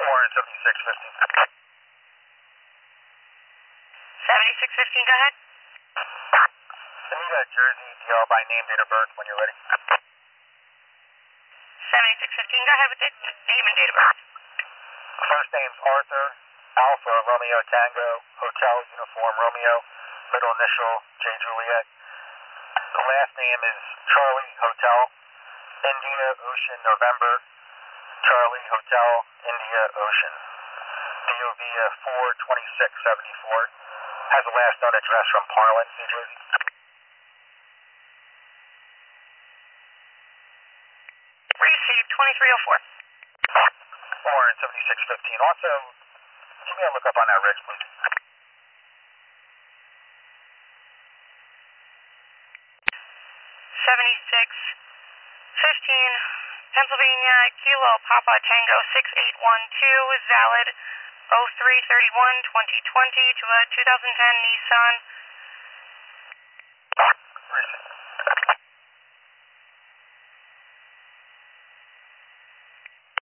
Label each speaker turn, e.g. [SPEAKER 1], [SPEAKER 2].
[SPEAKER 1] and 7615.
[SPEAKER 2] 7615, go ahead.
[SPEAKER 1] I need a Jersey DL by name, date of birth when you're ready.
[SPEAKER 2] 7615, go ahead with the name and date of birth.
[SPEAKER 1] First name's Arthur, Alpha, Romeo, Tango, Hotel, Uniform, Romeo, middle initial, J. Juliet. The last name is Charlie, Hotel, India, Ocean, November, Charlie, Hotel, India, Ocean. DOV 42674. Has the last known address from Parlin, New Jersey.
[SPEAKER 2] Received 2304.
[SPEAKER 1] 47615. Also, give me a look up on that ridge, please.
[SPEAKER 2] 7615, Pennsylvania, Kilo Papa Tango 6812 is valid 03/31/2020 to a 2010 Nissan